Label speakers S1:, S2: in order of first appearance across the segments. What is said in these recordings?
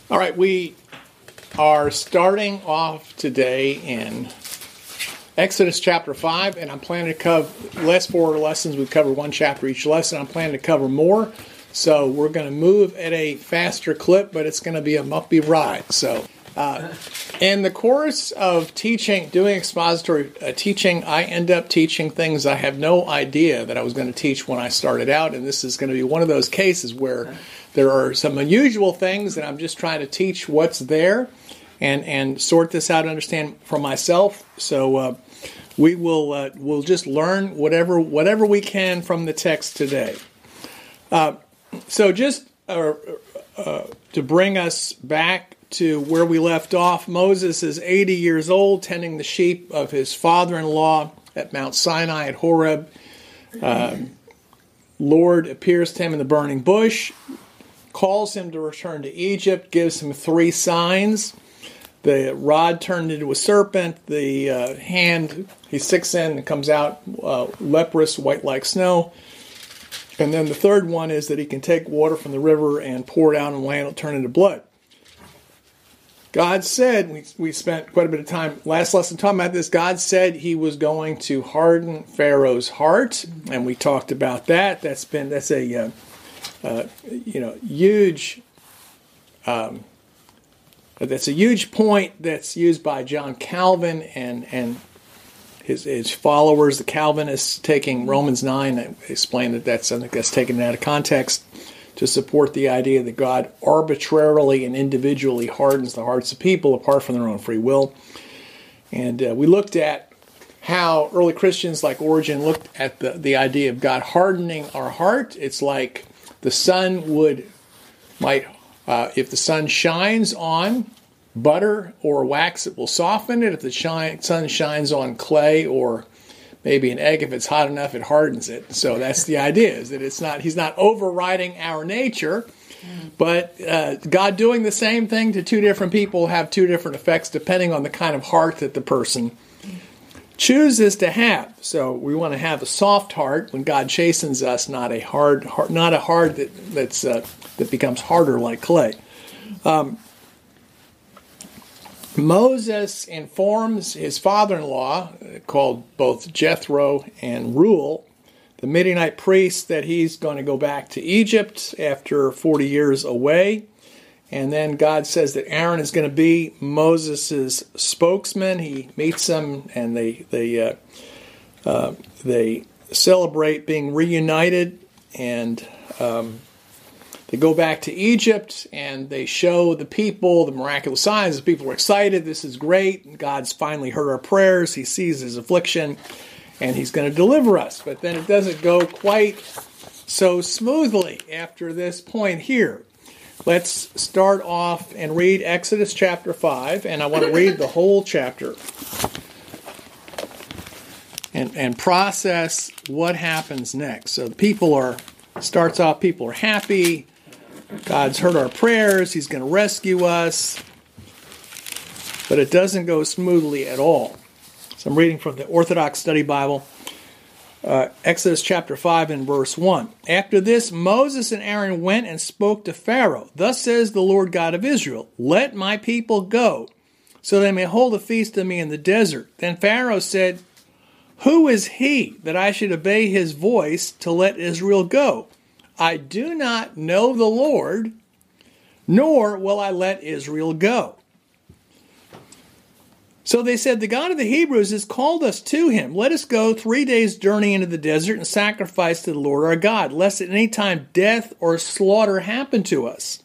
S1: All right, we are starting off today in Exodus chapter 5, and I'm planning to cover last 4 lessons. We cover one chapter each lesson. I'm planning to cover more, so we're going to move at a faster clip, but it's going to be a bumpy ride. So, in the course of doing expository teaching, I end up teaching things I have no idea that I was going to teach when I started out, and this is going to be one of those cases where there are some unusual things, and I'm just trying to teach what's there and sort this out and understand for myself. So we'll just learn whatever we can from the text today. So just to bring us back to where we left off, Moses is 80 years old, tending the sheep of his father-in-law at Mount Sinai at Horeb. Lord appears to him in the burning bush, calls him to return to Egypt, gives him 3 signs. The rod turned into a serpent, the hand he sticks in and comes out leprous, white like snow. And then the third one is that he can take water from the river and pour it out on land, it'll turn into blood. God said, we spent quite a bit of time last lesson talking about this, God said he was going to harden Pharaoh's heart, and we talked about that. That's a huge that's a huge point that's used by John Calvin and his followers, the Calvinists, taking Romans 9 and explain that that's something that's taken out of context to support the idea that God arbitrarily and individually hardens the hearts of people apart from their own free will. And we looked at how early Christians like Origen looked at the idea of God hardening our heart. It's like the sun if the sun shines on butter or wax, it will soften it. If the sun shines on clay or maybe an egg, if it's hot enough, it hardens it. So that's the idea, is that he's not overriding our nature, but God doing the same thing to 2 different people have 2 different effects depending on the kind of heart that the person chooses to have. So we want to have a soft heart when God chastens us, not a hard heart, not a heart that becomes harder like clay. Moses informs his father-in-law, called both Jethro and Reuel, the Midianite priest, that he's going to go back to Egypt after 40 years away. And then God says that Aaron is going to be Moses' spokesman. He meets him, and they celebrate being reunited, and they go back to Egypt, and they show the people the miraculous signs. The people are excited. This is great. God's finally heard our prayers. He sees his affliction, and he's going to deliver us. But then it doesn't go quite so smoothly after this point here. Let's start off and read Exodus chapter 5, and I want to read the whole chapter and process what happens next. So people are happy. God's heard our prayers. He's going to rescue us. But it doesn't go smoothly at all. So I'm reading from the Orthodox Study Bible, Exodus chapter 5 and verse 1. After this, Moses and Aaron went and spoke to Pharaoh. Thus says the Lord God of Israel, let my people go, so they may hold a feast to me in the desert. Then Pharaoh said, who is he that I should obey his voice to let Israel go? I do not know the Lord, nor will I let Israel go. So they said, the God of the Hebrews has called us to him. Let us go 3 days' journey into the desert and sacrifice to the Lord our God, lest at any time death or slaughter happen to us.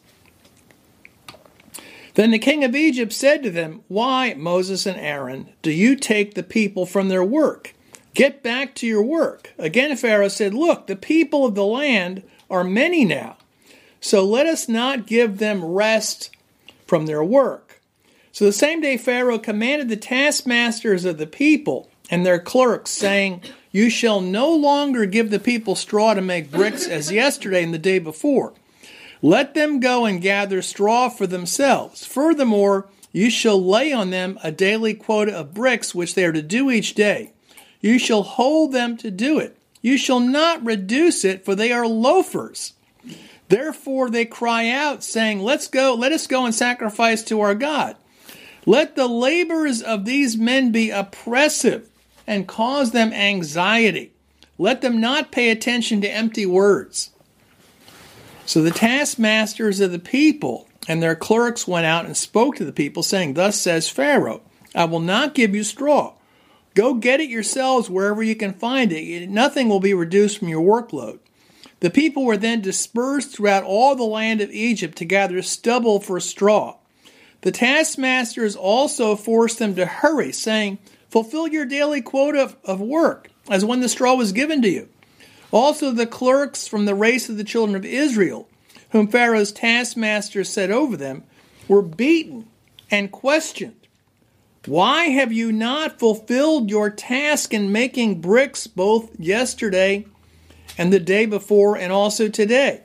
S1: Then the king of Egypt said to them, why, Moses and Aaron, do you take the people from their work? Get back to your work. Again, Pharaoh said, look, the people of the land are many now, so let us not give them rest from their work. So the same day Pharaoh commanded the taskmasters of the people and their clerks, saying, you shall no longer give the people straw to make bricks as yesterday and the day before. Let them go and gather straw for themselves. Furthermore, you shall lay on them a daily quota of bricks which they are to do each day. You shall hold them to do it. You shall not reduce it, for they are loafers. Therefore they cry out, saying, let us go and sacrifice to our God. Let the labors of these men be oppressive and cause them anxiety. Let them not pay attention to empty words. So the taskmasters of the people and their clerks went out and spoke to the people, saying, Thus says Pharaoh, I will not give you straw. Go get it yourselves wherever you can find it. Nothing will be reduced from your workload. The people were then dispersed throughout all the land of Egypt to gather stubble for straw. The taskmasters also forced them to hurry, saying, Fulfill your daily quota of work, as when the straw was given to you. Also the clerks from the race of the children of Israel, whom Pharaoh's taskmasters set over them, were beaten and questioned. Why have you not fulfilled your task in making bricks both yesterday and the day before and also today?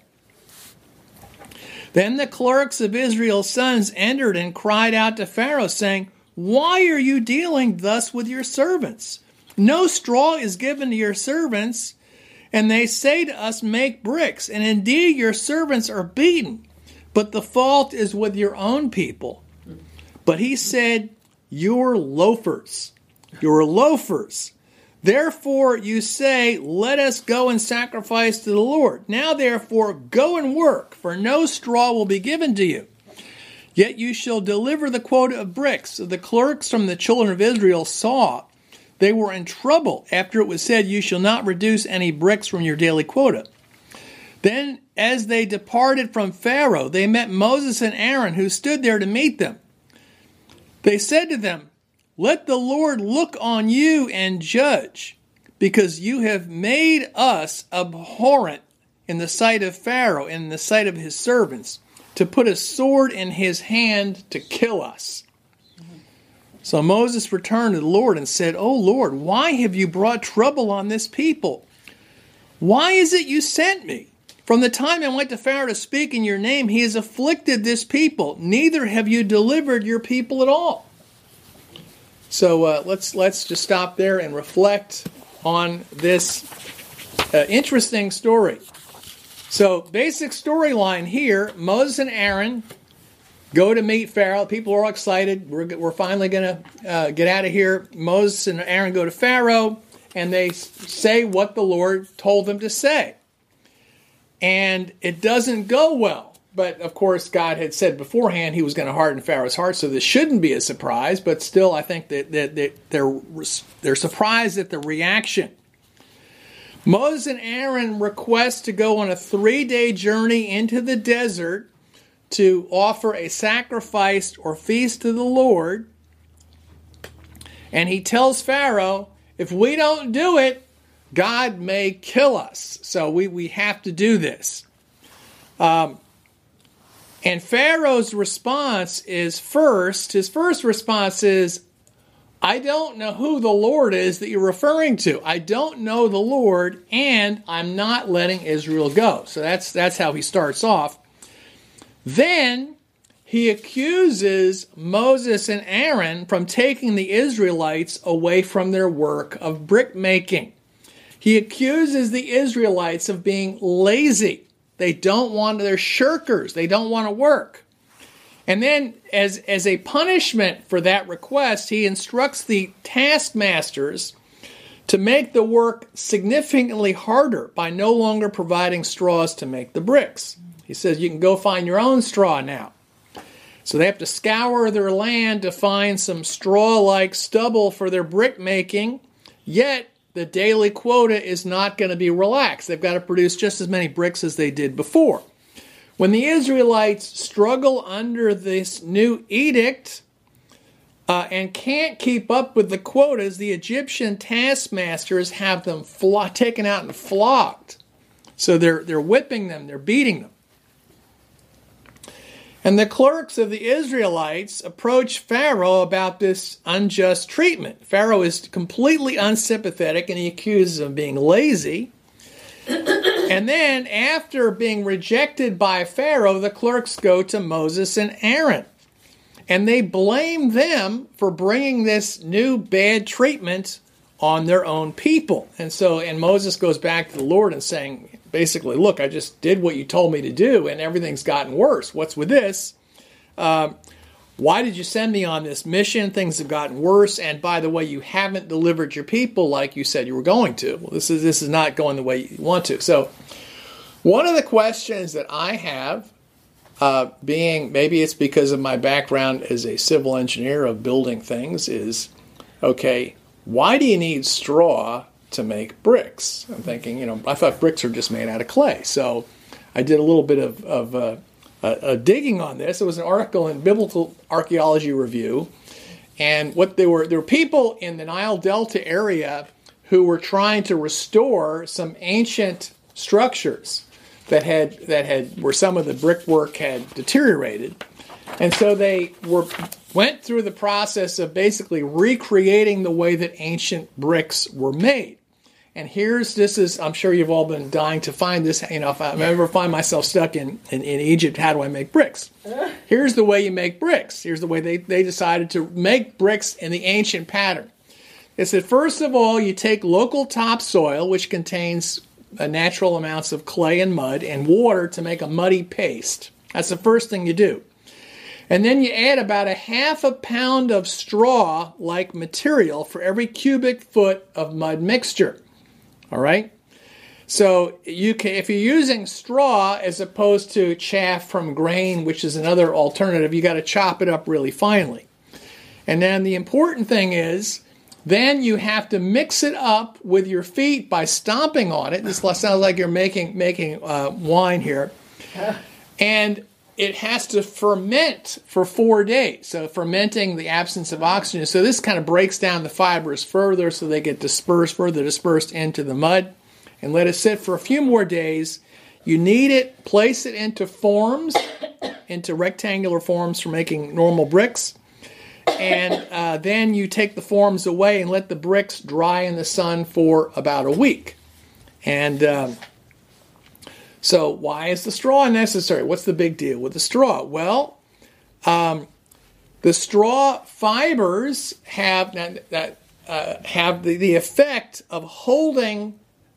S1: Then the clerks of Israel's sons entered and cried out to Pharaoh, saying, Why are you dealing thus with your servants? No straw is given to your servants, and they say to us, Make bricks. And indeed your servants are beaten, but the fault is with your own people. But he said, You're loafers. You're loafers. Therefore you say, Let us go and sacrifice to the Lord. Now therefore go and work, for no straw will be given to you. Yet you shall deliver the quota of bricks. So the clerks from the children of Israel saw they were in trouble after it was said, You shall not reduce any bricks from your daily quota. Then as they departed from Pharaoh, they met Moses and Aaron, who stood there to meet them. They said to them, Let the Lord look on you and judge, because you have made us abhorrent in the sight of Pharaoh and in the sight of his servants, to put a sword in his hand to kill us. So Moses returned to the Lord and said, O Lord, why have you brought trouble on this people? Why is it you sent me? From the time I went to Pharaoh to speak in your name, he has afflicted this people. Neither have you delivered your people at all. So let's just stop there and reflect on this interesting story. So basic storyline here, Moses and Aaron go to meet Pharaoh. People are all excited. We're finally going to get out of here. Moses and Aaron go to Pharaoh, and they say what the Lord told them to say. And it doesn't go well. But, of course, God had said beforehand he was going to harden Pharaoh's heart, so this shouldn't be a surprise. But still, I think that they're surprised at the reaction. Moses and Aaron request to go on a 3-day journey into the desert to offer a sacrifice or feast to the Lord. And he tells Pharaoh, if we don't do it, God may kill us. So we have to do this. And Pharaoh's response is his first response is, I don't know who the Lord is that you're referring to. I don't know the Lord, and I'm not letting Israel go. So that's how he starts off. Then he accuses Moses and Aaron from taking the Israelites away from their work of brick making. He accuses the Israelites of being lazy. They're shirkers. They don't want to work. And then as a punishment for that request, he instructs the taskmasters to make the work significantly harder by no longer providing straws to make the bricks. He says, you can go find your own straw now. So they have to scour their land to find some straw-like stubble for their brick making, yet the daily quota is not going to be relaxed. They've got to produce just as many bricks as they did before. When the Israelites struggle under this new edict and can't keep up with the quotas, the Egyptian taskmasters have them taken out and flogged. So they're whipping them, they're beating them. And the clerks of the Israelites approach Pharaoh about this unjust treatment. Pharaoh is completely unsympathetic and he accuses them of being lazy. And then, after being rejected by Pharaoh, the clerks go to Moses and Aaron. And they blame them for bringing this new bad treatment on their own people. And Moses goes back to the Lord and saying, basically, look, I just did what you told me to do, and everything's gotten worse. What's with this? Why did you send me on this mission? Things have gotten worse, and by the way, you haven't delivered your people like you said you were going to. Well, this is not going the way you want to. So, one of the questions that I have, being maybe it's because of my background as a civil engineer of building things, is okay. Why do you need straw to make bricks? I'm thinking, I thought bricks are just made out of clay. So, I did a little bit of digging on this. It was an article in Biblical Archaeology Review, and there were people in the Nile Delta area who were trying to restore some ancient structures where some of the brickwork had deteriorated, and so they went through the process of basically recreating the way that ancient bricks were made. And I'm sure you've all been dying to find this. If I ever find myself stuck in Egypt, how do I make bricks? Here's the way you make bricks. Here's the way they decided to make bricks in the ancient pattern. It said, first of all, you take local topsoil, which contains natural amounts of clay and mud and water to make a muddy paste. That's the first thing you do. And then you add about a half a pound of straw-like material for every cubic foot of mud mixture. All right? So if you're using straw as opposed to chaff from grain, which is another alternative, you got to chop it up really finely. And then the important thing is, then you have to mix it up with your feet by stomping on it. This sounds like you're making wine here. And it has to ferment for 4 days. So fermenting the absence of oxygen. So this kind of breaks down the fibers further so they get further dispersed into the mud. And let it sit for a few more days. You knead it, place it into forms, into rectangular forms for making normal bricks. And then you take the forms away and let the bricks dry in the sun for about a week. And so why is the straw necessary? What's the big deal with the straw? Well, the straw fibers have the effect of holding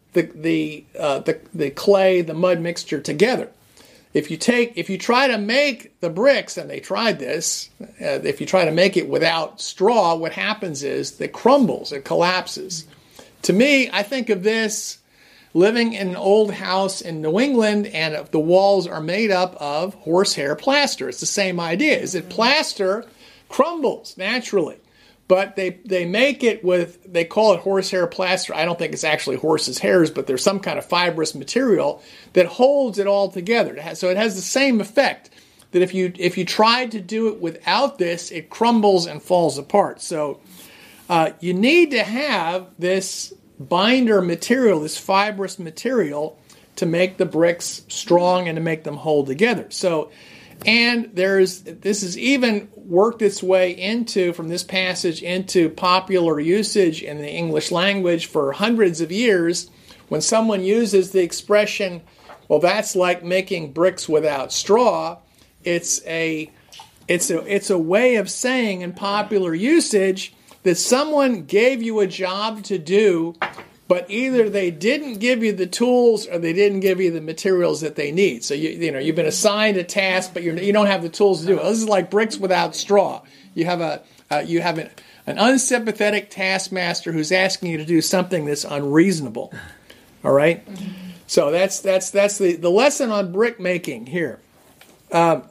S1: the clay, the mud mixture together. If you try to make the bricks, and they tried this, if you try to make it without straw, what happens is it crumbles, it collapses. To me, I think of this living in an old house in New England, and the walls are made up of horsehair plaster. It's the same idea, is that plaster crumbles naturally. But they make it they call it horsehair plaster. I don't think it's actually horse's hairs, but there's some kind of fibrous material that holds it all together. So it has the same effect that if you tried to do it without this, it crumbles and falls apart. So you need to have this binder material, this fibrous material, to make the bricks strong and to make them hold together. So, and this has even worked its way from this passage into popular usage in the English language for hundreds of years. When someone uses the expression, well, that's like making bricks without straw, it's a way of saying in popular usage that someone gave you a job to do, but either they didn't give you the tools or they didn't give you the materials that they need. So you've been assigned a task, but you don't have the tools to do it. This is like bricks without straw. You have an unsympathetic taskmaster who's asking you to do something that's unreasonable. All right. So that's the lesson on brick making here. Well,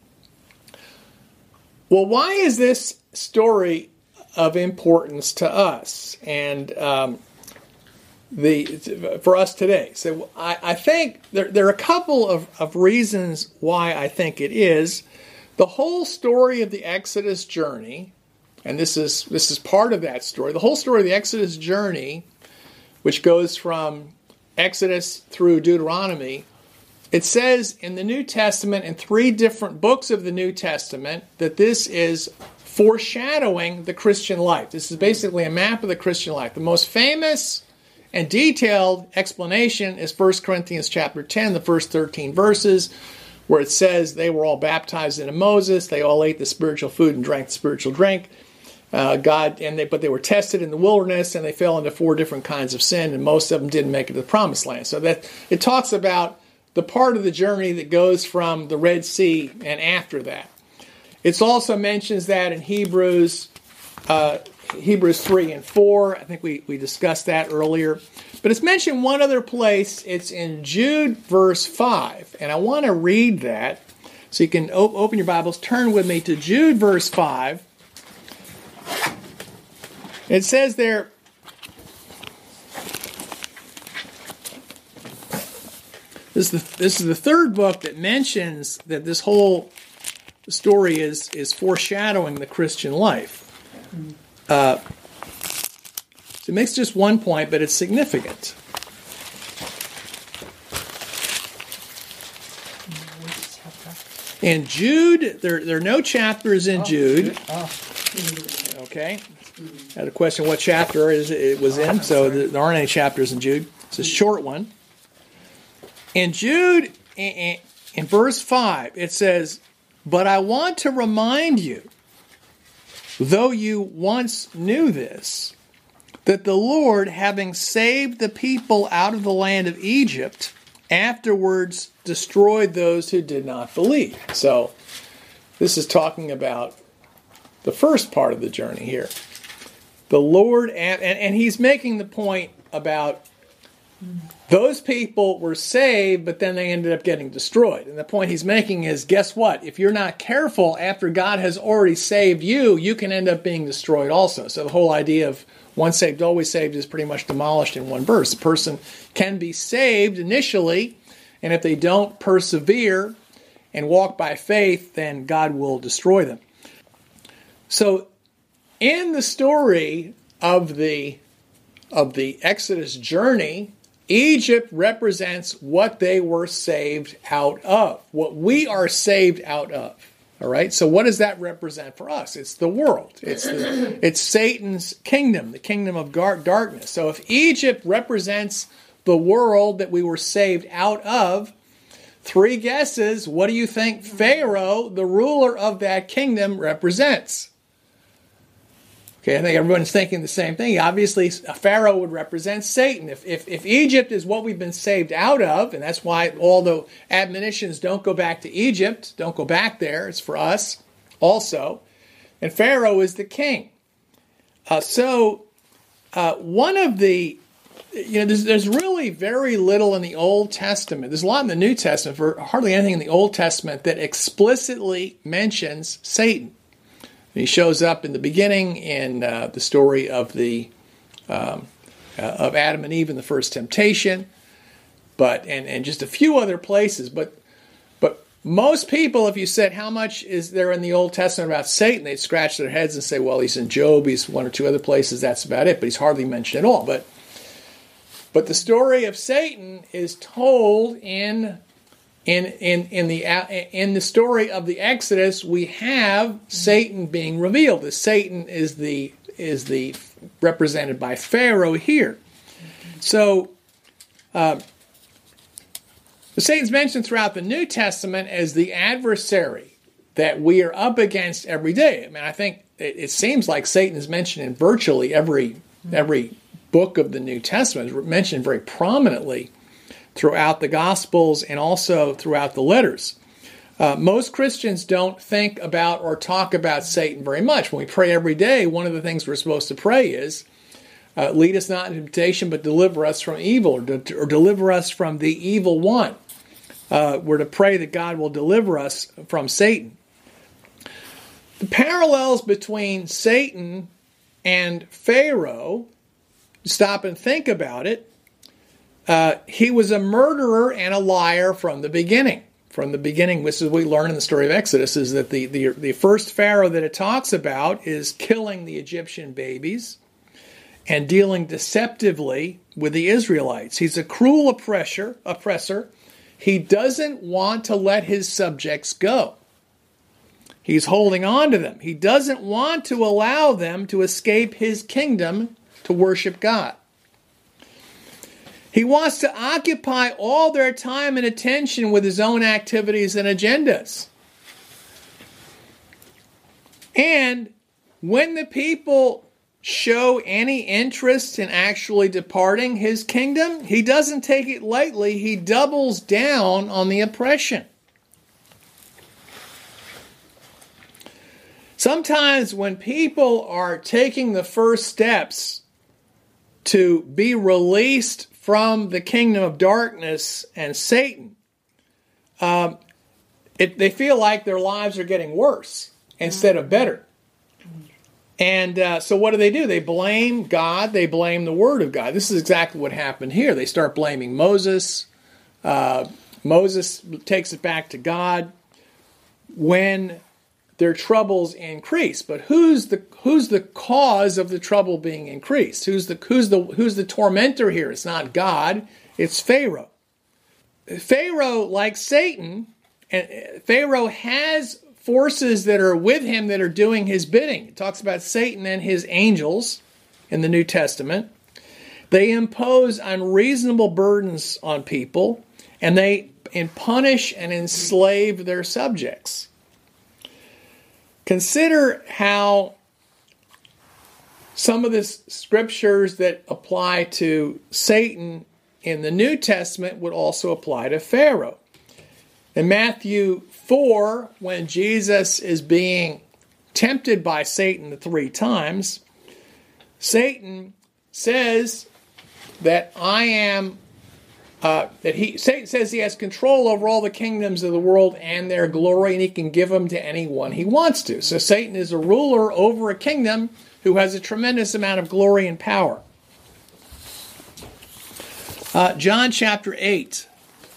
S1: why is this story of importance to us and for us today? So I think there are a couple of reasons why I think it is. The whole story of the Exodus journey, and this is part of that story, the whole story of the Exodus journey, which goes from Exodus through Deuteronomy, it says in the New Testament, in 3 different books of the New Testament, that this is foreshadowing the Christian life. This is basically a map of the Christian life. The most famous and detailed explanation is 1 Corinthians chapter 10, the first 13 verses, where it says they were all baptized into Moses, they all ate the spiritual food and drank the spiritual drink. But they were tested in the wilderness, and they fell into 4 different kinds of sin, and most of them didn't make it to the promised land. So that it talks about the part of the journey that goes from the Red Sea and after that. It also mentions that in Hebrews 3 and 4. I think we discussed that earlier. But it's mentioned one other place. It's in Jude verse 5. And I want to read that. So you can open your Bibles. Turn with me to Jude verse 5. It says there, this is the third book that mentions that this whole story is foreshadowing the Christian life. So it makes just one point, but it's significant. In Jude, there are no chapters in Jude. Okay. I had a question what chapter it was in, so there aren't any chapters in Jude. It's a short one. In Jude, in verse 5, it says, "But I want to remind you, though you once knew this, that the Lord, having saved the people out of the land of Egypt, afterwards destroyed those who did not believe." So, this is talking about the first part of the journey here. The Lord, and he's making the point about those people were saved, but then they ended up getting destroyed. And the point he's making is, guess what? If you're not careful, after God has already saved you, you can end up being destroyed also. So the whole idea of once saved, always saved is pretty much demolished in one verse. A person can be saved initially, and if they don't persevere and walk by faith, then God will destroy them. So in the story of the Exodus journey, Egypt represents what they were saved out of, what we are saved out of. All right. So what does that represent for us? It's the world. It's Satan's kingdom, the kingdom of darkness. So if Egypt represents the world that we were saved out of, 3 guesses. What do you think Pharaoh, the ruler of that kingdom, represents? Okay, I think everyone's thinking the same thing. Obviously, a Pharaoh would represent Satan. If Egypt is what we've been saved out of, and that's why all the admonitions don't go back to Egypt, don't go back there, it's for us also. And Pharaoh is the king. One of the, there's really very little in the Old Testament. There's a lot in the New Testament, for hardly anything in the Old Testament that explicitly mentions Satan. He shows up in the beginning in the story of of Adam and Eve in the first temptation, and just a few other places. But most people, if you said how much is there in the Old Testament about Satan, they'd scratch their heads and say, well, he's in Job, he's 1 or 2 other places, that's about it. But he's hardly mentioned at all. But the story of Satan is told in the story of the Exodus. We have Satan being revealed. The Satan is the represented by Pharaoh here. So Satan's mentioned throughout the New Testament as the adversary that we are up against every day. I mean, I think it seems like Satan is mentioned in virtually every book of the New Testament. It's mentioned very prominently throughout the Gospels and also throughout the letters. Most Christians don't think about or talk about Satan very much. When we pray every day, one of the things we're supposed to pray is, lead us not into temptation, but deliver us from evil, or deliver us from the evil one. We're to pray that God will deliver us from Satan. The parallels between Satan and Pharaoh, stop and think about it. He was a murderer and a liar from the beginning. From the beginning, this is what we learn in the story of Exodus, is that the first Pharaoh that it talks about is killing the Egyptian babies and dealing deceptively with the Israelites. He's a cruel oppressor. He doesn't want to let his subjects go. He's holding on to them. He doesn't want to allow them to escape his kingdom to worship God. He wants to occupy all their time and attention with his own activities and agendas. And when the people show any interest in actually departing his kingdom, he doesn't take it lightly. He doubles down on the oppression. Sometimes when people are taking the first steps to be released from the kingdom of darkness and Satan, they feel like their lives are getting worse instead of better. And so what do? They blame God. They blame the Word of God. This is exactly what happened here. They start blaming Moses. Moses takes it back to God when their troubles increase. But who's the cause of the trouble being increased? Who's the tormentor here? It's not God. It's Pharaoh. Pharaoh, like Satan, and Pharaoh has forces that are with him that are doing his bidding. It talks about Satan and his angels in the New Testament. They impose unreasonable burdens on people, and they punish and enslave their subjects. Consider how some of the scriptures that apply to Satan in the New Testament would also apply to Pharaoh. In Matthew 4, when Jesus is being tempted by Satan the 3 times, Satan says that Satan says he has control over all the kingdoms of the world and their glory, and he can give them to anyone he wants to. So Satan is a ruler over a kingdom who has a tremendous amount of glory and power. John chapter 8.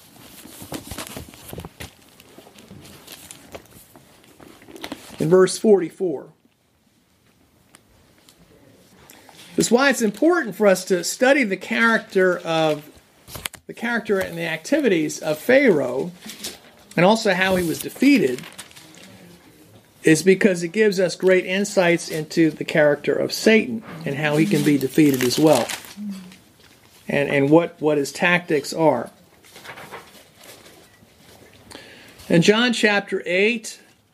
S1: In verse 44. That's why it's important for us to study the character and the activities of Pharaoh, and also how he was defeated, is because it gives us great insights into the character of Satan and how he can be defeated as well, and what his tactics are. In John chapter 8,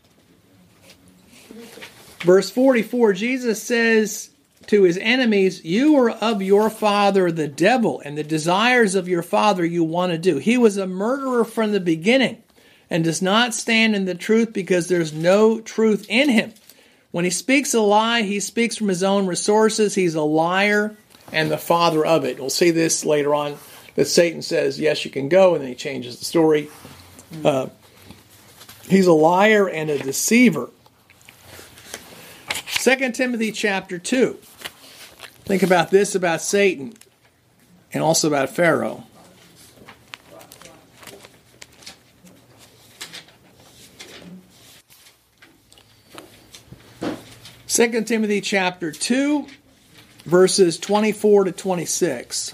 S1: verse 44, Jesus says to his enemies, "You are of your father the devil, and the desires of your father you want to do. He was a murderer from the beginning and does not stand in the truth because there's no truth in him. When he speaks a lie, he speaks from his own resources. He's a liar and the father of it." We'll see this later on, that Satan says, "Yes, you can go," and then he changes the story. He's a liar and a deceiver. 2 Timothy chapter 2. Think about this about Satan and also about Pharaoh. Second Timothy chapter 2, verses 24 to 26.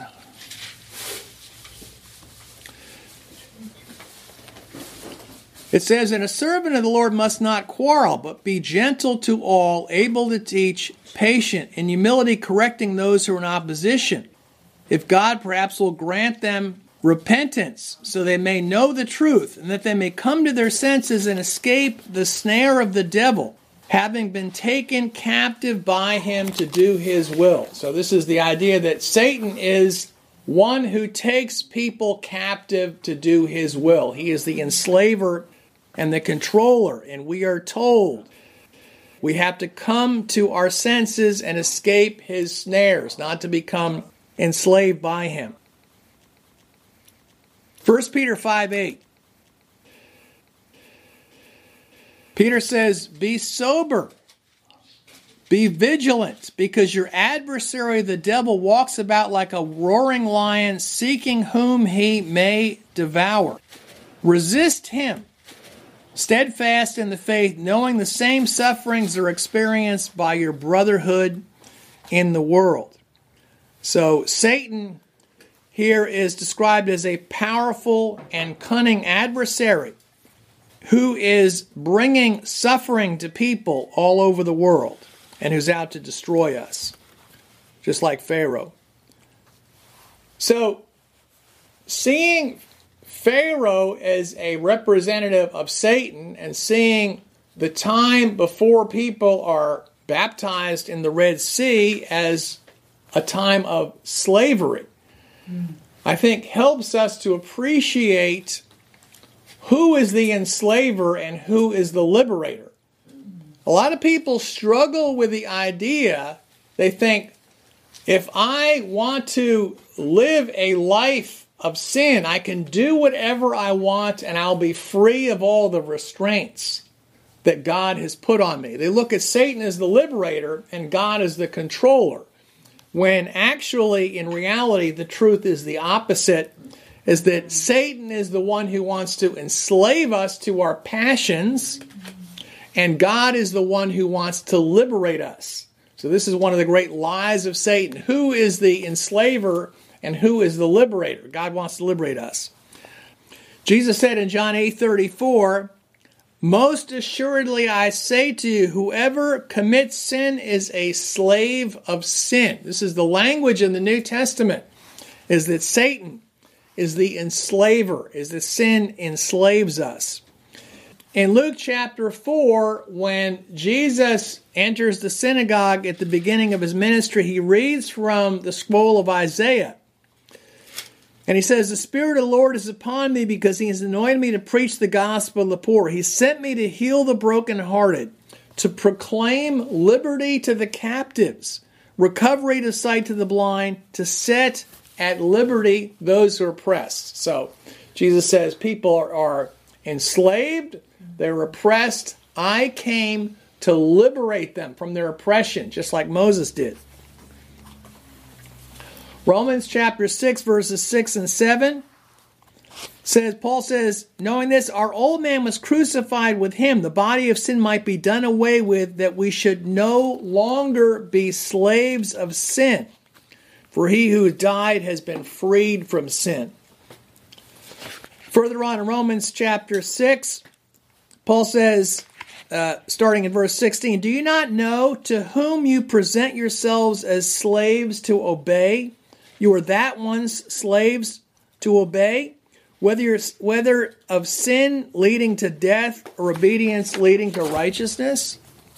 S1: It says, "And a servant of the Lord must not quarrel, but be gentle to all, able to teach, patient, in humility correcting those who are in opposition. If God perhaps will grant them repentance, so they may know the truth, and that they may come to their senses and escape the snare of the devil, having been taken captive by him to do his will." So this is the idea that Satan is one who takes people captive to do his will. He is the enslaver and the controller, and we are told we have to come to our senses and escape his snares, not to become enslaved by him. 1 Peter 5:8. Peter says, "Be sober, be vigilant, because your adversary the devil walks about like a roaring lion, seeking whom he may devour. Resist him, steadfast in the faith, knowing the same sufferings are experienced by your brotherhood in the world." So Satan here is described as a powerful and cunning adversary who is bringing suffering to people all over the world and who's out to destroy us, just like Pharaoh. So, seeing Pharaoh as a representative of Satan and seeing the time before people are baptized in the Red Sea as a time of slavery, I think helps us to appreciate who is the enslaver and who is the liberator. A lot of people struggle with the idea, they think, if I want to live a life of sin, I can do whatever I want and I'll be free of all the restraints that God has put on me. They look at Satan as the liberator and God as the controller, when actually, in reality, the truth is the opposite, is that Satan is the one who wants to enslave us to our passions, and God is the one who wants to liberate us. So this is one of the great lies of Satan. Who is the enslaver and who is the liberator? God wants to liberate us. Jesus said in John 8:34, "Most assuredly I say to you, whoever commits sin is a slave of sin." This is the language in the New Testament, is that Satan is the enslaver, is that sin enslaves us. In Luke chapter 4, when Jesus enters the synagogue at the beginning of his ministry, he reads from the scroll of Isaiah. And he says, "The Spirit of the Lord is upon me because he has anointed me to preach the gospel to the poor. He sent me to heal the brokenhearted, to proclaim liberty to the captives, recovery to sight to the blind, to set at liberty those who are oppressed." So Jesus says people are enslaved, they're oppressed. I came to liberate them from their oppression, just like Moses did. Romans chapter 6, verses 6 and 7 says, Paul says, "Knowing this, our old man was crucified with him, the body of sin might be done away with, that we should no longer be slaves of sin. For he who died has been freed from sin." Further on in Romans chapter 6, Paul says, starting in verse 16, "Do you not know to whom you present yourselves as slaves to obey? You are that one's slaves to obey, whether of sin leading to death or obedience leading to righteousness.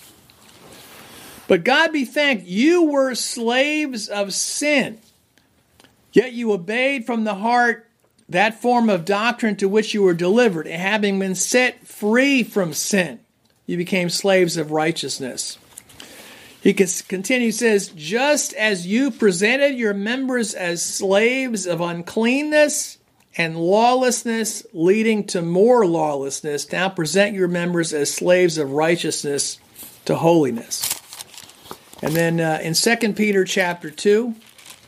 S1: But God be thanked, you were slaves of sin, yet you obeyed from the heart that form of doctrine to which you were delivered, and having been set free from sin, you became slaves of righteousness." He continues, says, "Just as you presented your members as slaves of uncleanness and lawlessness, leading to more lawlessness, now present your members as slaves of righteousness to holiness." And then in 2 Peter chapter 2,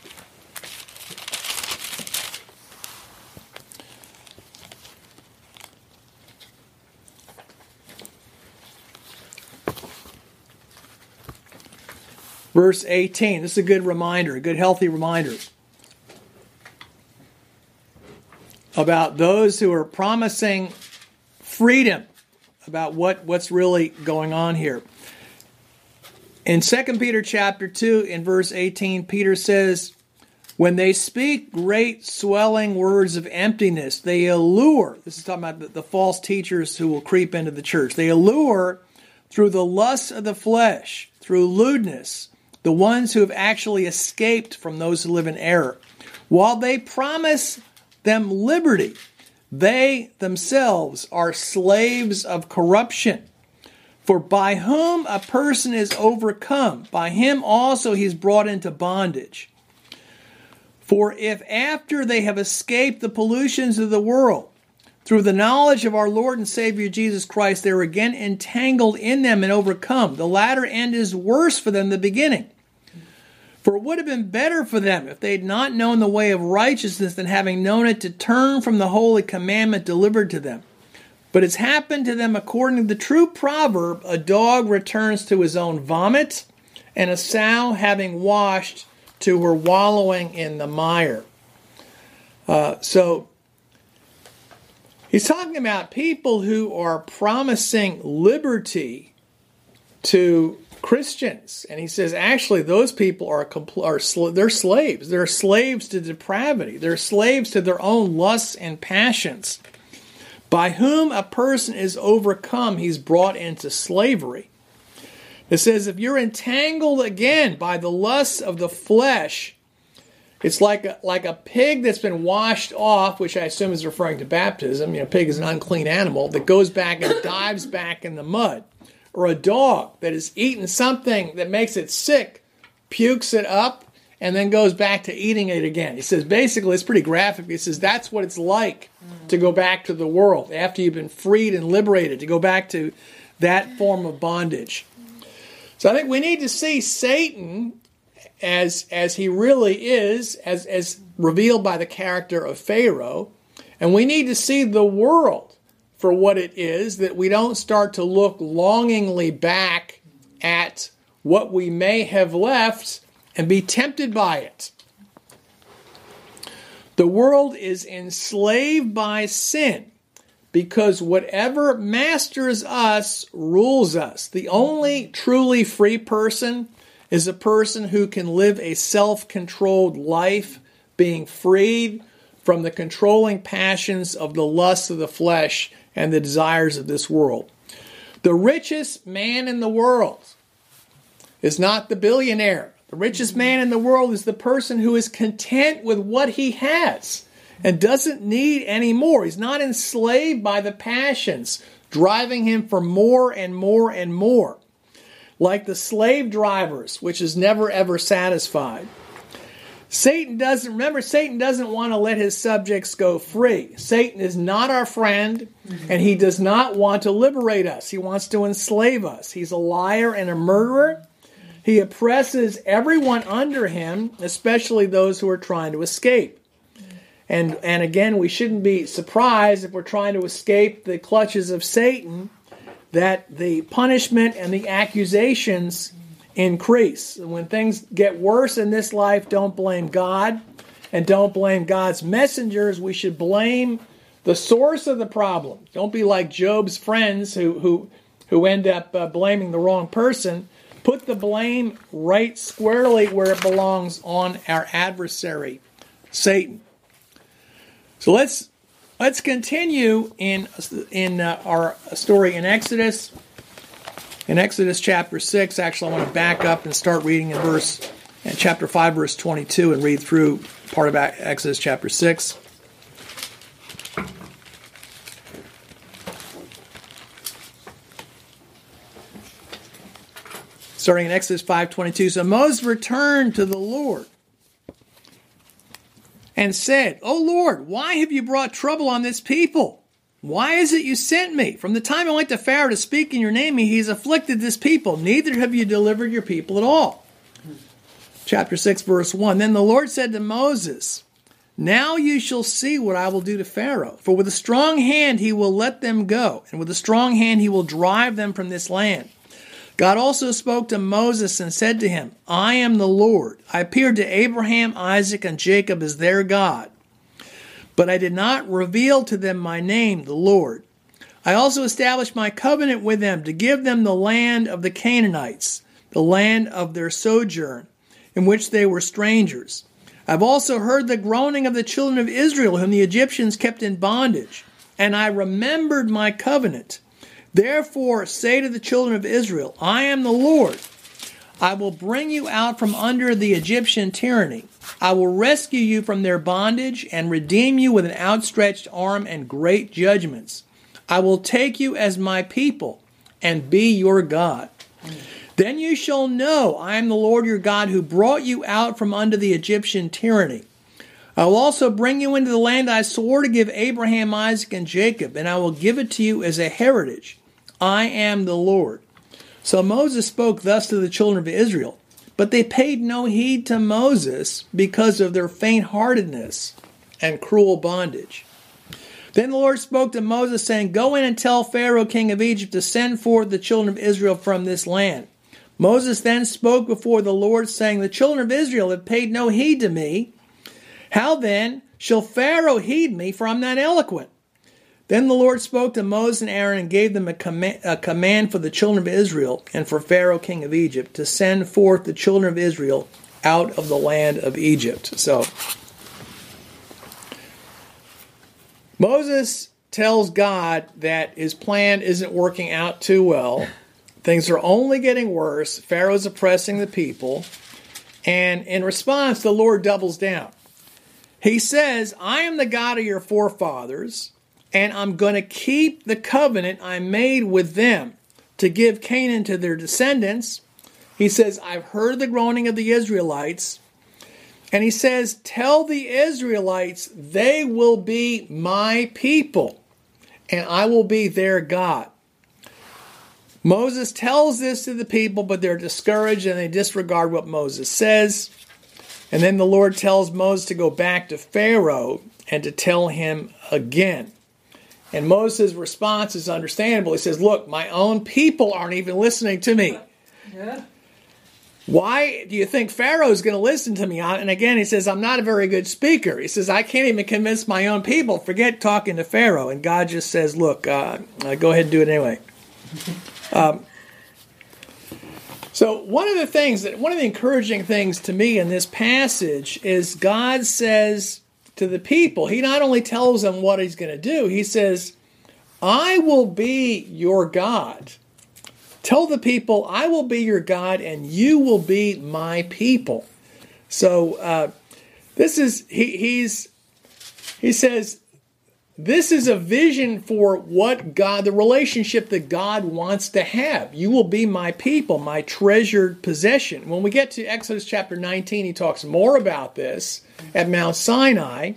S1: verse 18, this is a good reminder, a good healthy reminder about those who are promising freedom, about what's really going on here. In 2 Peter chapter 2, in verse 18, Peter says, "When they speak great swelling words of emptiness, they allure," this is talking about the false teachers who will creep into the church, "they allure through the lusts of the flesh, through lewdness, the ones who have actually escaped from those who live in error. While they promise them liberty, they themselves are slaves of corruption. For by whom a person is overcome, by him also he is brought into bondage. For if after they have escaped the pollutions of the world, through the knowledge of our Lord and Savior Jesus Christ, they are again entangled in them and overcome, the latter end is worse for them than the beginning. For it would have been better for them if they had not known the way of righteousness than having known it to turn from the holy commandment delivered to them. But it's happened to them according to the true proverb, a dog returns to his own vomit, and a sow having washed to her wallowing in the mire." So he's talking about people who are promising liberty to Christians, and he says actually those people they're slaves. They're slaves to depravity. They're slaves to their own lusts and passions. By whom a person is overcome, he's brought into slavery. It says, if you're entangled again by the lusts of the flesh, it's like a pig that's been washed off, which I assume is referring to baptism. You know, pig is an unclean animal that goes back and dives back in the mud. Or a dog that has eaten something that makes it sick, pukes it up, and then goes back to eating it again. He says, basically, it's pretty graphic. He says, that's what it's like to go back to the world after you've been freed and liberated, to go back to that form of bondage. So I think we need to see Satan as he really is, as revealed by the character of Pharaoh, and we need to see the world for what it is, that we don't start to look longingly back at what we may have left and be tempted by it. The world is enslaved by sin because whatever masters us rules us. The only truly free person is a person who can live a self-controlled life, being freed from the controlling passions of the lusts of the flesh and the desires of this world. The richest man in the world is not the billionaire. The richest man in the world is the person who is content with what he has and doesn't need any more. He's not enslaved by the passions driving him for more and more and more. Like the slave drivers, which is never ever satisfied. Satan doesn't want to let his subjects go free. Satan is not our friend, and he does not want to liberate us. He wants to enslave us. He's a liar and a murderer. He oppresses everyone under him, especially those who are trying to escape. And again, we shouldn't be surprised if we're trying to escape the clutches of Satan, that the punishment and the accusations increase. When things get worse in this life, don't blame God and don't blame God's messengers. We should blame the source of the problem. Don't be like Job's friends who end up blaming the wrong person. Put the blame right squarely where it belongs, on our adversary, Satan. So let's continue in our story in Exodus. In Exodus chapter 6, actually I want to back up and start reading in chapter 5, verse 22, and read through part of Exodus chapter 6. Starting in Exodus 5:22, so Moses returned to the Lord and said, O Lord, why have you brought trouble on this people? Why is it you sent me? From the time I went to Pharaoh to speak in your name, he's afflicted this people. Neither have you delivered your people at all. Chapter 6, verse 1. Then the Lord said to Moses, now you shall see what I will do to Pharaoh. For with a strong hand he will let them go, and with a strong hand he will drive them from this land. God also spoke to Moses and said to him, I am the Lord. I appeared to Abraham, Isaac, and Jacob as their God. But I did not reveal to them my name, the Lord. I also established my covenant with them to give them the land of the Canaanites, the land of their sojourn, in which they were strangers. I've also heard the groaning of the children of Israel, whom the Egyptians kept in bondage, and I remembered my covenant. Therefore say to the children of Israel, I am the Lord. I will bring you out from under the Egyptian tyranny. I will rescue you from their bondage and redeem you with an outstretched arm and great judgments. I will take you as my people and be your God. Then you shall know I am the Lord your God who brought you out from under the Egyptian tyranny. I will also bring you into the land I swore to give Abraham, Isaac, and Jacob, and I will give it to you as a heritage. I am the Lord. So Moses spoke thus to the children of Israel, but they paid no heed to Moses because of their faint-heartedness and cruel bondage. Then the Lord spoke to Moses, saying, Go in and tell Pharaoh, king of Egypt, to send forth the children of Israel from this land. Moses then spoke before the Lord, saying, The children of Israel have paid no heed to me. How then shall Pharaoh heed me, for I'm not eloquent? Then the Lord spoke to Moses and Aaron and gave them a command for the children of Israel and for Pharaoh, king of Egypt, to send forth the children of Israel out of the land of Egypt. So Moses tells God that his plan isn't working out too well. Things are only getting worse. Pharaoh's oppressing the people. And in response, the Lord doubles down. He says, I am the God of your forefathers, and I'm going to keep the covenant I made with them to give Canaan to their descendants. He says, I've heard the groaning of the Israelites. And he says, tell the Israelites they will be my people, and I will be their God. Moses tells this to the people, but they're discouraged and they disregard what Moses says. And then the Lord tells Moses to go back to Pharaoh and to tell him again. And Moses' response is understandable. He says, look, my own people aren't even listening to me.
S2: Yeah.
S1: Why do you think Pharaoh's going to listen to me? And again, he says, I'm not a very good speaker. He says, I can't even convince my own people. Forget talking to Pharaoh. And God just says, look, go ahead and do it anyway. So one of the encouraging things to me in this passage is God says to the people, he not only tells them what he's going to do, he says, I will be your God. Tell the people, I will be your God and you will be my people. So this is, he says, this is a vision for what God, the relationship that God wants to have. You will be my people, my treasured possession. When we get to Exodus chapter 19, he talks more about this at Mount Sinai.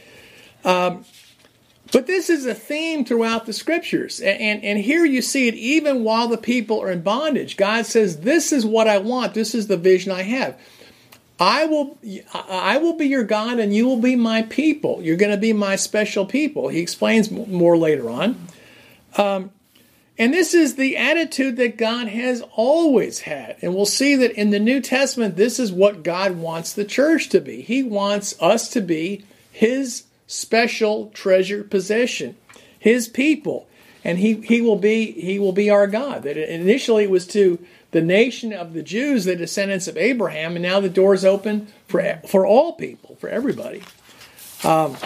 S1: But this is a theme throughout the scriptures. And here you see it even while the people are in bondage. God says, this is what I want. This is the vision I have. I will be your God and you will be my people. You're going to be my special people. He explains more later on. And this is the attitude that God has always had. And we'll see that in the New Testament, this is what God wants the church to be. He wants us to be his special treasured possession, his people. And he will be our God. That initially it was to the nation of the Jews, the descendants of Abraham, and now the door's open for all people, for everybody. Then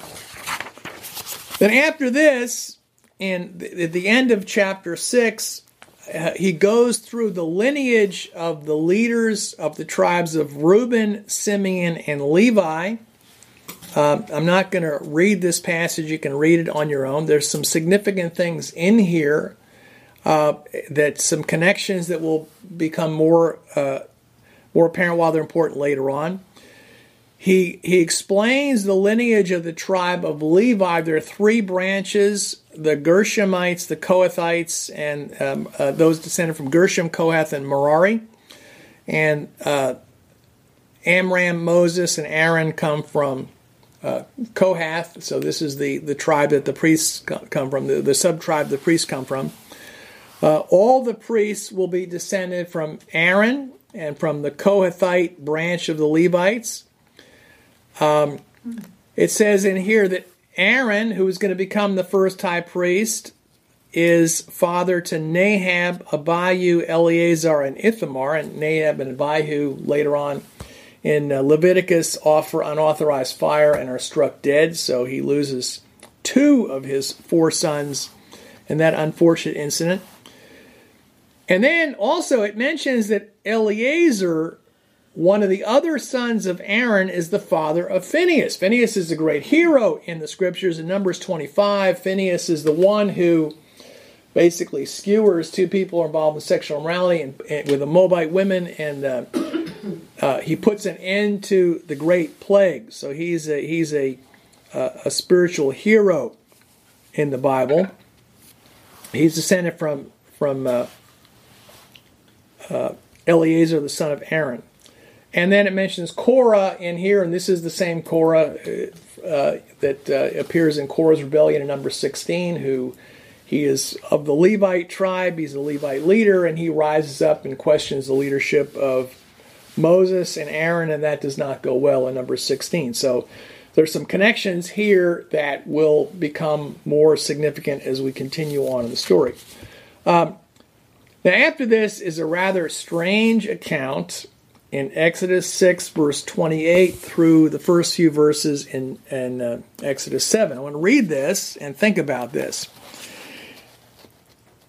S1: after this, at the end of chapter 6, he goes through the lineage of the leaders of the tribes of Reuben, Simeon, and Levi. I'm not going to read this passage. You can read it on your own. There's some significant things in here. That some connections that will become more apparent while they're important later on. He explains the lineage of the tribe of Levi. There are three branches: the Gershonites, the Kohathites, and those descended from Gershom, Kohath, and Merari. And Amram, Moses, and Aaron come from Kohath. So this is the tribe that the priests come from, the sub-tribe the priests come from. All the priests will be descended from Aaron and from the Kohathite branch of the Levites. It says in here that Aaron, who is going to become the first high priest, is father to Nahab, Abihu, Eleazar, and Ithamar. And Nahab and Abihu later on in Leviticus offer unauthorized fire and are struck dead. So he loses two of his four sons in that unfortunate incident. And then also it mentions that Eleazar, one of the other sons of Aaron, is the father of Phinehas. Phinehas is a great hero in the scriptures. In Numbers 25, Phinehas is the one who basically skewers two people who are involved in sexual immorality and with the Moabite women, and he puts an end to the great plague. So he's a spiritual hero in the Bible. He's descended from Eleazar, the son of Aaron. And then it mentions Korah in here, and this is the same Korah that appears in Korah's rebellion in Numbers 16, he is of the Levite tribe. He's a Levite leader, and he rises up and questions the leadership of Moses and Aaron, and that does not go well in Numbers 16. So there's some connections here that will become more significant as we continue on in the story. Now, after this is a rather strange account in Exodus 6, verse 28 through the first few verses in Exodus 7. I want to read this and think about this.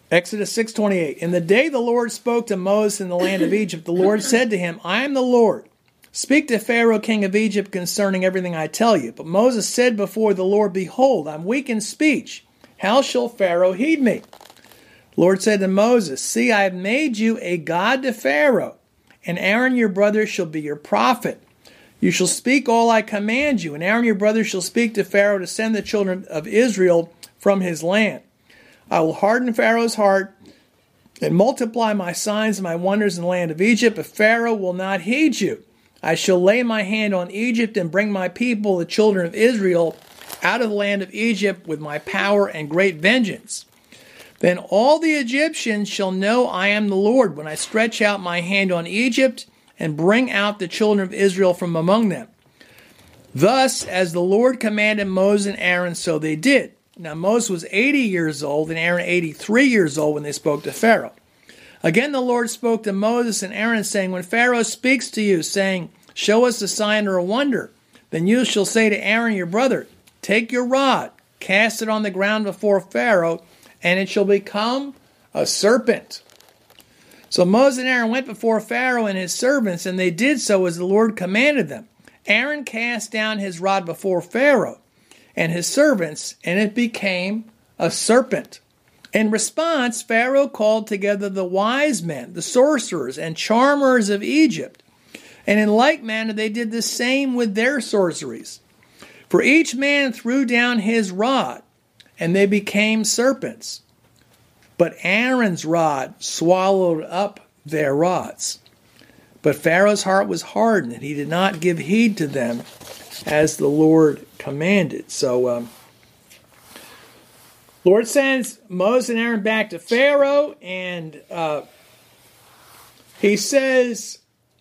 S1: Exodus 6:28. In the day the Lord spoke to Moses in the land of Egypt, the Lord said to him, I am the Lord. Speak to Pharaoh, king of Egypt, concerning everything I tell you. But Moses said before the Lord, Behold, I'm weak in speech. How shall Pharaoh heed me? The Lord said to Moses, See, I have made you a god to Pharaoh, and Aaron your brother shall be your prophet. You shall speak all I command you, and Aaron your brother shall speak to Pharaoh to send the children of Israel from his land. I will harden Pharaoh's heart and multiply my signs and my wonders in the land of Egypt, but Pharaoh will not heed you. I shall lay my hand on Egypt and bring my people, the children of Israel, out of the land of Egypt with my power and great vengeance. Then all the Egyptians shall know I am the Lord when I stretch out my hand on Egypt and bring out the children of Israel from among them. Thus, as the Lord commanded Moses and Aaron, so they did. Now Moses was 80 years old and Aaron 83 years old when they spoke to Pharaoh. Again the Lord spoke to Moses and Aaron, saying, When Pharaoh speaks to you, saying, Show us a sign or a wonder, then you shall say to Aaron your brother, Take your rod, cast it on the ground before Pharaoh, and it shall become a serpent. So Moses and Aaron went before Pharaoh and his servants, and they did so as the Lord commanded them. Aaron cast down his rod before Pharaoh and his servants, and it became a serpent. In response, Pharaoh called together the wise men, the sorcerers and charmers of Egypt, and in like manner they did the same with their sorceries. For each man threw down his rod, and they became serpents. But Aaron's rod swallowed up their rods. But Pharaoh's heart was hardened, and he did not give heed to them as the Lord commanded. So, Lord sends Moses and Aaron back to Pharaoh, and he says,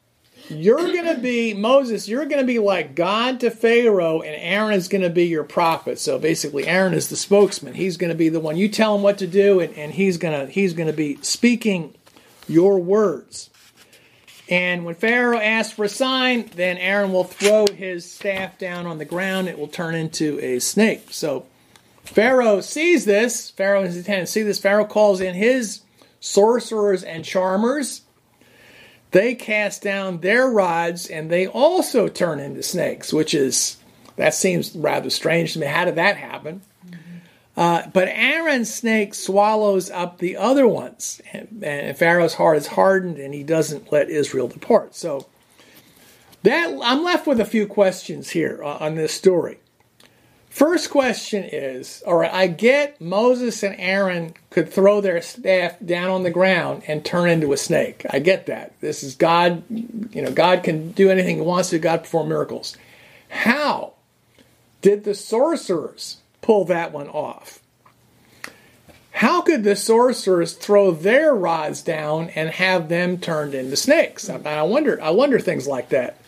S1: Moses, you're going to be like God to Pharaoh, and Aaron is going to be your prophet. So basically, Aaron is the spokesman. He's going to be the one. You tell him what to do, and he's going to be speaking your words. And when Pharaoh asks for a sign, then Aaron will throw his staff down on the ground. It will turn into a snake. So Pharaoh sees this. Pharaoh and his attendants see this. Pharaoh calls in his sorcerers and charmers. They cast down their rods, and they also turn into snakes, that seems rather strange to me. How did that happen? But Aaron's snake swallows up the other ones, and Pharaoh's heart is hardened, and he doesn't let Israel depart. So I'm left with a few questions here on this story. First question is, all right, I get Moses and Aaron could throw their staff down on the ground and turn into a snake. I get that. This is God. God can do anything he wants to. God perform miracles. How did the sorcerers pull that one off? How could the sorcerers throw their rods down and have them turned into snakes? I wonder things like that.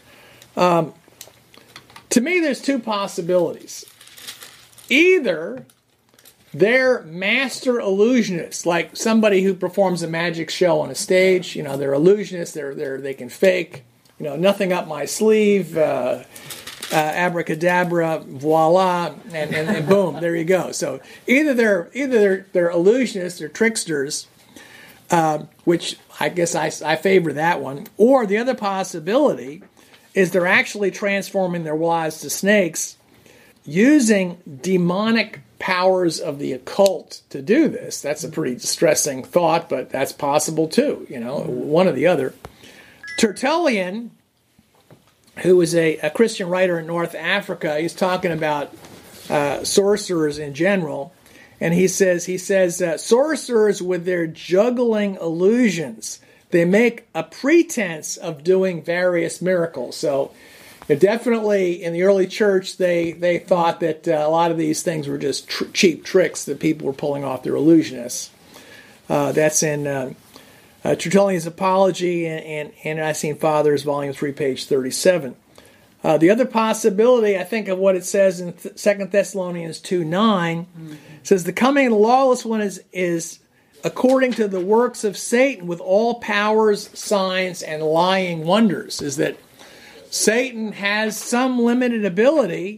S1: To me, there's two possibilities. Either they're master illusionists, like somebody who performs a magic show on a stage. They're illusionists. They can fake. Nothing up my sleeve. Abracadabra, voila, and boom, there you go. So either they're illusionists or tricksters, which I guess I favor that one. Or the other possibility is they're actually transforming their wives to snakes, using demonic powers of the occult to do this. That's a pretty distressing thought, but that's possible too. One or the other. Tertullian, who was a Christian writer in North Africa, he's talking about sorcerers in general, and he says sorcerers with their juggling illusions, they make a pretense of doing various miracles. So definitely in the early church, they thought that a lot of these things were just cheap tricks that people were pulling off. Their illusionists. That's in Tertullian's Apology and Nicene Fathers, Volume 3, page 37. The other possibility, I think, of what it says in 2 Thessalonians 2:9, says the coming of the lawless one is according to the works of Satan with all powers, signs, and lying wonders. Is that Satan has some limited ability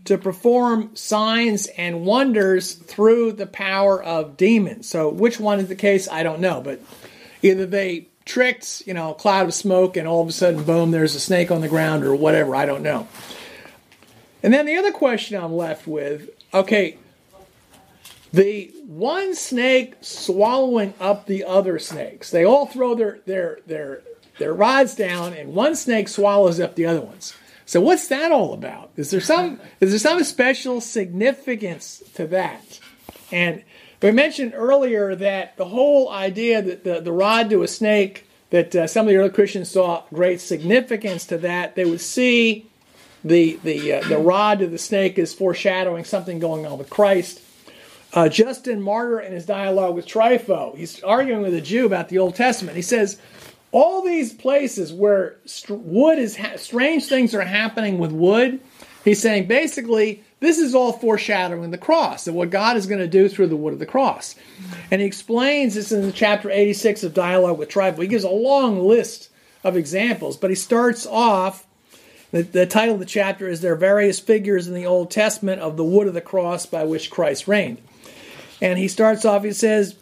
S1: to perform signs and wonders through the power of demons. So which one is the case, I don't know. But either they tricked, a cloud of smoke and all of a sudden, boom, there's a snake on the ground or whatever, I don't know. And then the other question I'm left with, okay, the one snake swallowing up the other snakes. They all throw their rods down and one snake swallows up the other ones. So what's that all about? Is there some special significance to that? And we mentioned earlier that the whole idea that the rod to a snake, that some of the early Christians saw great significance to that. They would see the rod to the snake as foreshadowing something going on with Christ. Justin Martyr, in his dialogue with Trypho, he's arguing with a Jew about the Old Testament. He says, all these places where wood is strange things are happening with wood, he's saying basically this is all foreshadowing the cross and what God is going to do through the wood of the cross. And he explains this in chapter 86 of Dialogue with Trypho. He gives a long list of examples, but he starts off, the title of the chapter is There are Various Figures in the Old Testament of the Wood of the Cross by which Christ reigned. And he starts off, he says,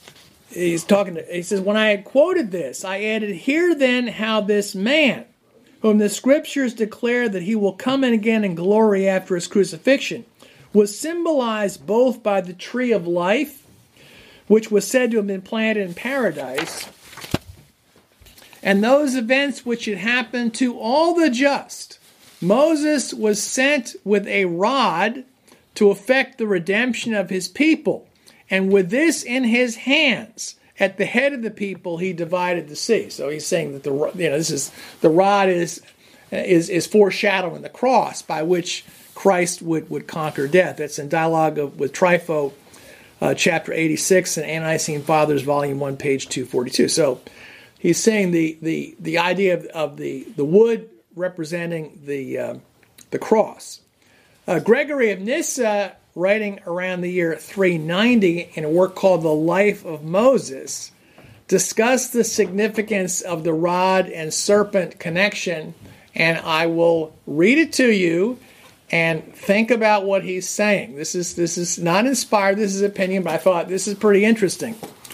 S1: when I had quoted this, I added, hear then how this man, whom the scriptures declare that he will come in again in glory after his crucifixion, was symbolized both by the tree of life, which was said to have been planted in paradise, and those events which had happened to all the just. Moses was sent with a rod to effect the redemption of his people. And with this in his hands, at the head of the people, he divided the sea. So he's saying that the rod is foreshadowing the cross by which Christ would conquer death. That's in Dialogue with Trypho, chapter 86, and Ante-Nicene Fathers, volume 1, page 242. So he's saying the idea of the wood representing the cross. Gregory of Nyssa, writing around the year 390 in a work called The Life of Moses, discussed the significance of the rod and serpent connection, and I will read it to you and think about what he's saying. This is not inspired, this is opinion, but I thought this is pretty interesting.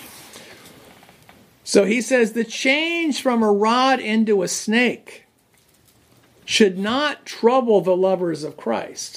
S1: So he says, the change from a rod into a snake should not trouble the lovers of Christ,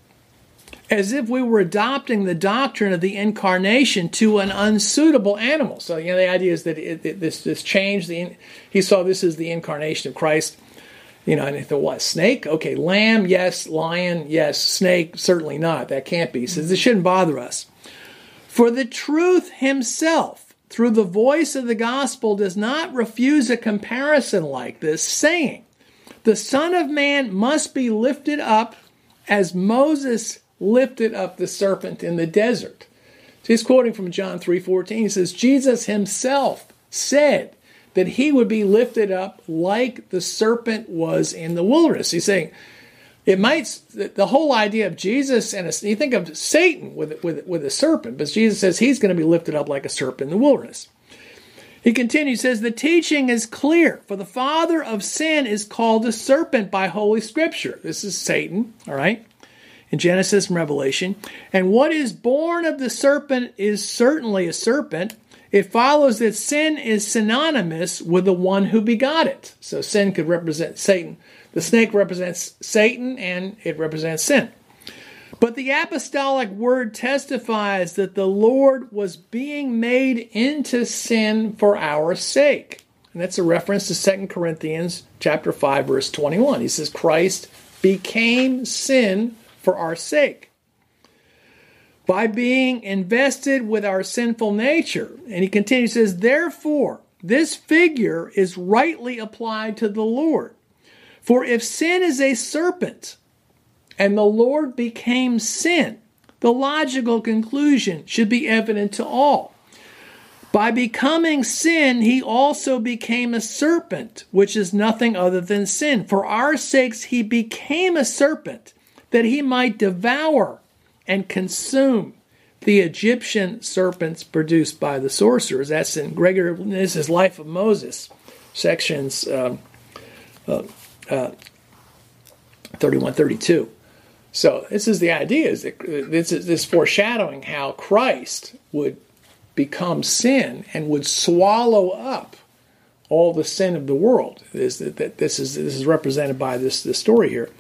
S1: as if we were adopting the doctrine of the incarnation to an unsuitable animal. So, the idea is that this change, he saw this as the incarnation of Christ. And he thought, what, snake? Okay, lamb, yes. Lion, yes. Snake, certainly not. That can't be. He says, this shouldn't bother us. For the truth himself, through the voice of the gospel, does not refuse a comparison like this, saying, the Son of Man must be lifted up as Moses lifted up the serpent in the desert. So he's quoting from John 3:14. He says, Jesus himself said that he would be lifted up like the serpent was in the wilderness. He's saying, the whole idea of Jesus, and you think of Satan with a serpent, but Jesus says he's going to be lifted up like a serpent in the wilderness. He continues, says, the teaching is clear, for the father of sin is called a serpent by Holy Scripture. This is Satan, all right? In Genesis and Revelation. And what is born of the serpent is certainly a serpent. It follows that sin is synonymous with the one who begot it. So sin could represent Satan. The snake represents Satan and it represents sin. But the apostolic word testifies that the Lord was being made into sin for our sake. And that's a reference to 2 Corinthians chapter 5, verse 21. He says, Christ became sin for our sake, by being invested with our sinful nature. And he continues, says, therefore, this figure is rightly applied to the Lord. For if sin is a serpent, and the Lord became sin, the logical conclusion should be evident to all. By becoming sin, he also became a serpent, which is nothing other than sin. For our sakes, he became a serpent, that he might devour and consume the Egyptian serpents produced by the sorcerers. That's in Gregory of Nyssa's Life of Moses, sections 31, 32. So this is the idea, is that this foreshadowing how Christ would become sin and would swallow up all the sin of the world. This is represented by this story here.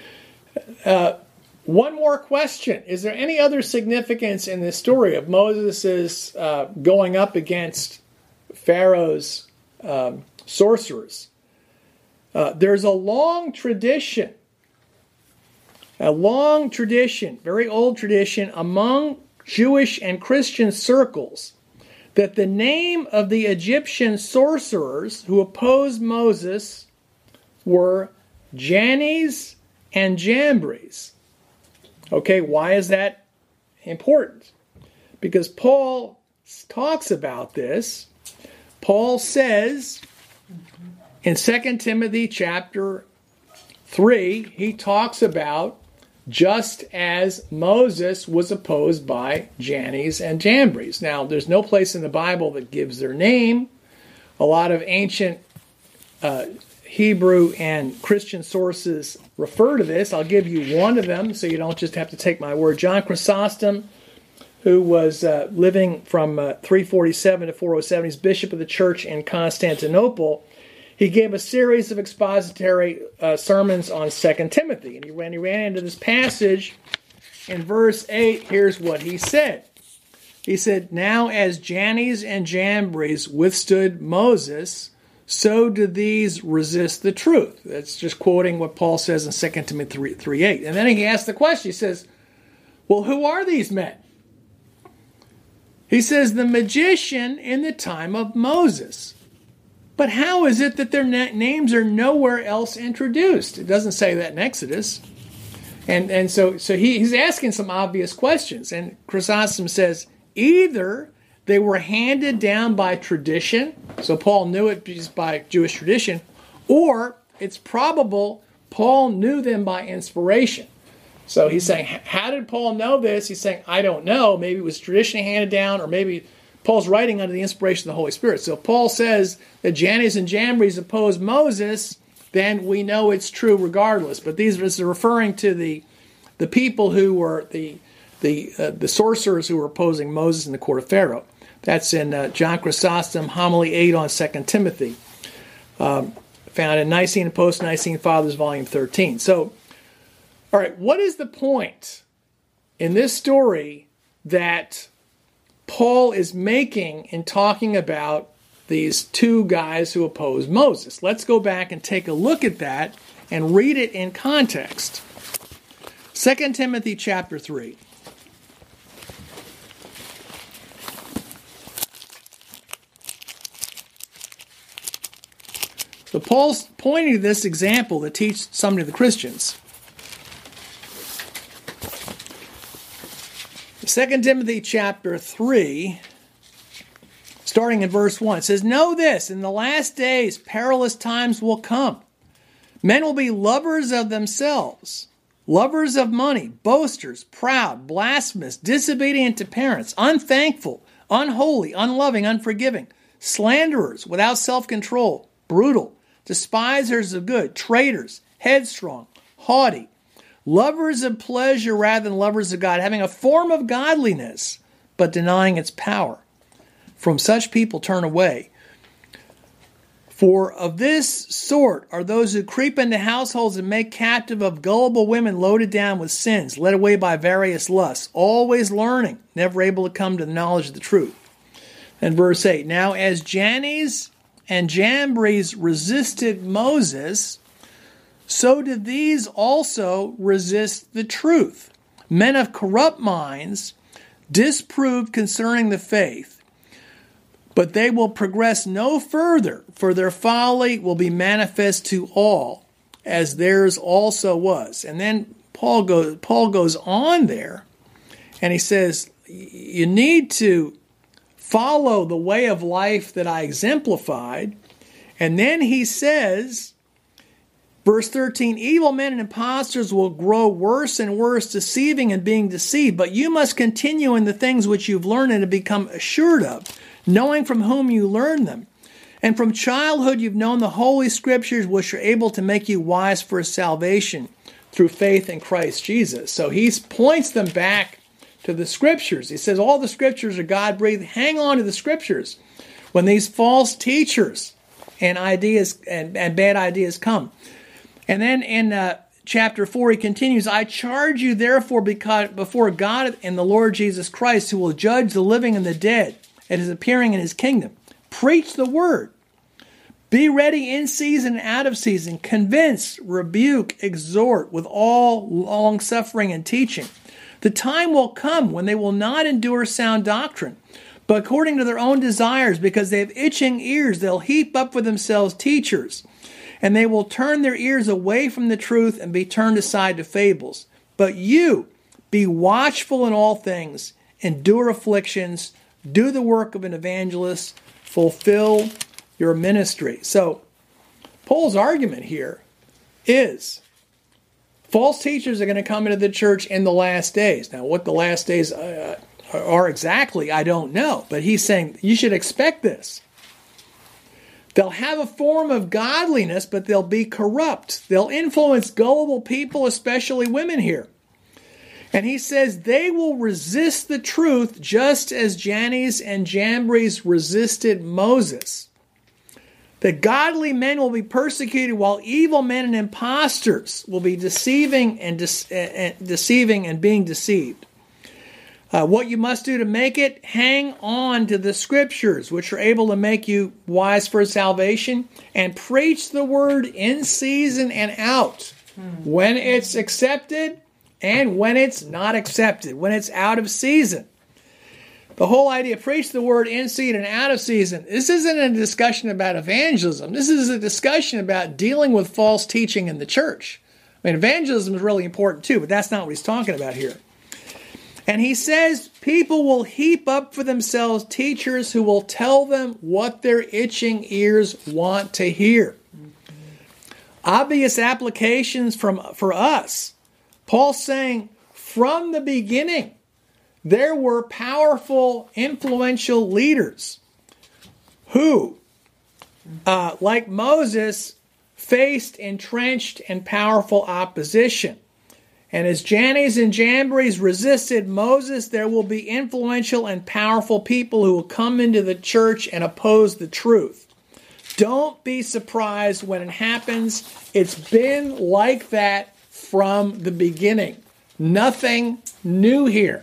S1: One more question. Is there any other significance in this story of Moses' going up against Pharaoh's sorcerers? There's a long tradition, very old tradition among Jewish and Christian circles, that the name of the Egyptian sorcerers who opposed Moses were Jannes and Jambres. Okay, why is that important? Because Paul talks about this. Paul says in 2 Timothy chapter 3, he talks about just as Moses was opposed by Jannes and Jambres. Now, there's no place in the Bible that gives their name. A lot of ancient Hebrew and Christian sources refer to this. I'll give you one of them so you don't just have to take my word. John Chrysostom, who was living from 347 to 407, he's bishop of the church in Constantinople. He gave a series of expository sermons on 2 Timothy. And he ran into this passage in verse 8. Here's what he said. He said, "Now as Jannes and Jambres withstood Moses, so do these resist the truth." That's just quoting what Paul says in 2 Timothy 3:8. And then he asks the question. He says, well, who are these men? He says, the magician in the time of Moses. But how is it that their names are nowhere else introduced? It doesn't say that in Exodus. And so he's asking some obvious questions. And Chrysostom says, either they were handed down by tradition, so Paul knew it just by Jewish tradition, or it's probable Paul knew them by inspiration. So he's saying, how did Paul know this? He's saying, I don't know. Maybe it was traditionally handed down, or maybe Paul's writing under the inspiration of the Holy Spirit. So if Paul says that Jannes and Jambres opposed Moses, then we know it's true regardless. But these are referring to the people who were the sorcerers who were opposing Moses in the court of Pharaoh. That's in John Chrysostom, Homily 8 on 2 Timothy, found in Nicene and Post-Nicene Fathers, Volume 13. So, all right, what is the point in this story that Paul is making in talking about these two guys who oppose Moses? Let's go back and take a look at that and read it in context. 2 Timothy chapter 3. So Paul's pointing to this example to teach something to the Christians. 2 Timothy chapter 3, starting in verse 1, it says, "Know this, in the last days perilous times will come. Men will be lovers of themselves, lovers of money, boasters, proud, blasphemous, disobedient to parents, unthankful, unholy, unloving, unforgiving, slanderers, without self-control, brutal, despisers of good, traitors, headstrong, haughty, lovers of pleasure rather than lovers of God, having a form of godliness, but denying its power. From such people turn away. For of this sort are those who creep into households and make captive of gullible women loaded down with sins, led away by various lusts, always learning, never able to come to the knowledge of the truth." And verse 8, "Now as Jannes and Jambres resisted Moses, so did these also resist the truth. Men of corrupt minds, disproved concerning the faith, but they will progress no further, for their folly will be manifest to all, as theirs also was." And then Paul goes on there, and he says, you need to follow the way of life that I exemplified. And then he says, verse 13, "Evil men and impostors will grow worse and worse, deceiving and being deceived. But you must continue in the things which you've learned and have become assured of, knowing from whom you learned them. And from childhood you've known the Holy Scriptures, which are able to make you wise for salvation through faith in Christ Jesus. So he points them back to the Scriptures. He says all the Scriptures are God-breathed. Hang on to the Scriptures when these false teachers and ideas and bad ideas come. And then in chapter 4, he continues, I charge you therefore before God and the Lord Jesus Christ, who will judge the living and the dead at his appearing in his kingdom. Preach the word. Be ready in season and out of season. Convince, rebuke, exhort with all long suffering and teaching. The time will come when they will not endure sound doctrine, but according to their own desires, because they have itching ears, they'll heap up for themselves teachers, and they will turn their ears away from the truth and be turned aside to fables. But you, be watchful in all things, endure afflictions, do the work of an evangelist, fulfill your ministry. So, Paul's argument here is false teachers are going to come into the church in the last days. Now, what the last days are exactly, I don't know. But he's saying you should expect this. They'll have a form of godliness, but they'll be corrupt. They'll influence gullible people, especially women here. And he says they will resist the truth just as Jannes and Jambres resisted Moses. The godly men will be persecuted while evil men and impostors will be deceiving and being deceived. What you must do to make it, hang on to the Scriptures, which are able to make you wise for salvation, and preach the word in season and out, when it's accepted and when it's not accepted, when it's out of season. The whole idea, preach the word in season and out of season. This isn't a discussion about evangelism. This is a discussion about dealing with false teaching in the church. I mean, evangelism is really important too, but that's not what he's talking about here. And he says people will heap up for themselves teachers who will tell them what their itching ears want to hear. Obvious applications for us. Paul's saying from the beginning, there were powerful, influential leaders who, like Moses, faced entrenched and powerful opposition. And as Jannes and Jambres resisted Moses, there will be influential and powerful people who will come into the church and oppose the truth. Don't be surprised when it happens. It's been like that from the beginning. Nothing new here.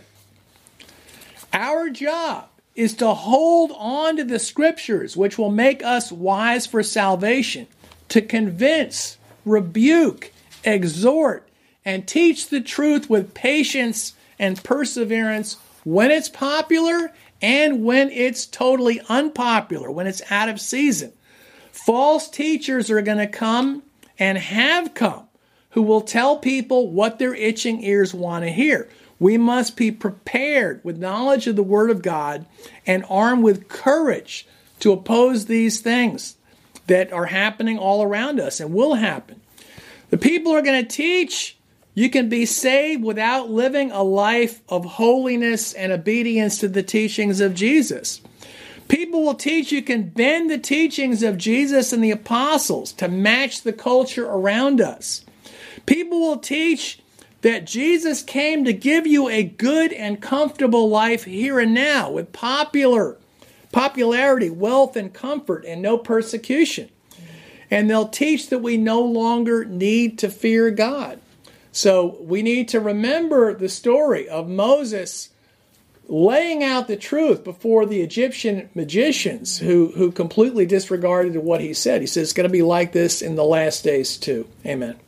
S1: Our job is to hold on to the Scriptures, which will make us wise for salvation, to convince, rebuke, exhort, and teach the truth with patience and perseverance when it's popular and when it's totally unpopular, when it's out of season. False teachers are going to come and have come who will tell people what their itching ears want to hear. We must be prepared with knowledge of the Word of God and armed with courage to oppose these things that are happening all around us and will happen. The people are going to teach you can be saved without living a life of holiness and obedience to the teachings of Jesus. People will teach you can bend the teachings of Jesus and the apostles to match the culture around us. People will teach that Jesus came to give you a good and comfortable life here and now with popularity, wealth, and comfort, and no persecution. And they'll teach that we no longer need to fear God. So we need to remember the story of Moses laying out the truth before the Egyptian magicians who completely disregarded what he said. He says it's going to be like this in the last days too. Amen.